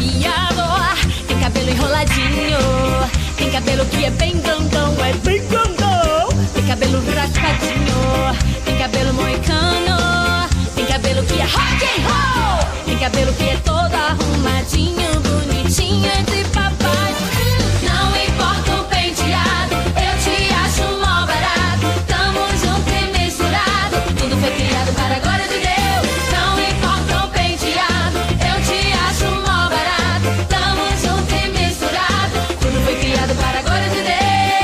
arrepiado, tem cabelo enroladinho, tem cabelo que é bem grandão, tem cabelo raspadinho, tem cabelo moicano, tem cabelo que é rock and roll, tem cabelo que é todo arrumadinho, bonitinho de papai. Não importa o penteado, eu te acho mó barato. Tamo junto e misturado, tudo foi criado para a glória de Deus. Não importa o penteado, eu te acho mó barato. Tamo junto e misturado, tudo foi criado para a glória de Deus.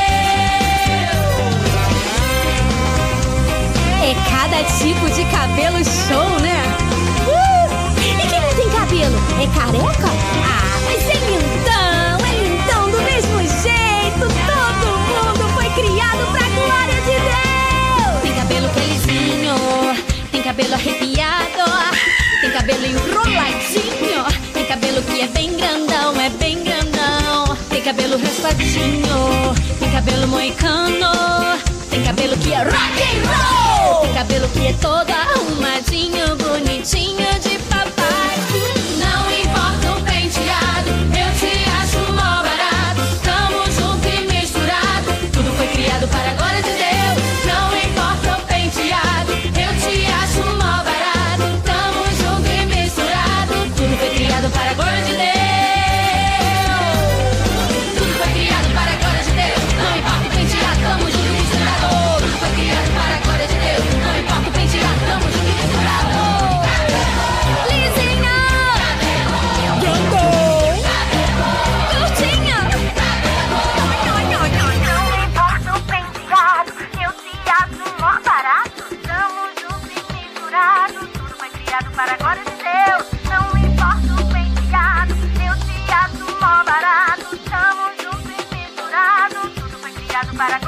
É cada tipo de cabelo show, né? E quem não tem cabelo? É careca? Ah, mas é lindão do mesmo jeito. Todo mundo foi criado pra glória de Deus. Tem cabelo que é lisinho, tem cabelo arrepiado, tem cabelo enroladinho, tem cabelo que é bem grandão, tem cabelo raspadinho, tem cabelo moicano, tem cabelo que é rock and roll, tem cabelo que é todo arrumadinho, bonitinho de papai. Não importa o penteado, eu te acho mó barato. Tamo junto e misturado, tudo foi criado para a glória de Deus. Não importa o penteado, eu te acho mó barato. Tamo junto e misturado, tudo foi criado para a glória de Deus. Tudo foi criado para a glória de Deus. Não importa o penteado, tamo junto e misturado. Tudo foi criado para a glória de Deus. Não importa o penteado, tamo junto e misturado. Lisinha, curtinha. Não importa o penteado, eu te acho mó barato. Tamo junto e misturado, tudo foi criado para a glória de Deus. Não importa o penteado, eu te acho mó barato. Tamo junto e misturado, tudo foi criado para a glória de Deus.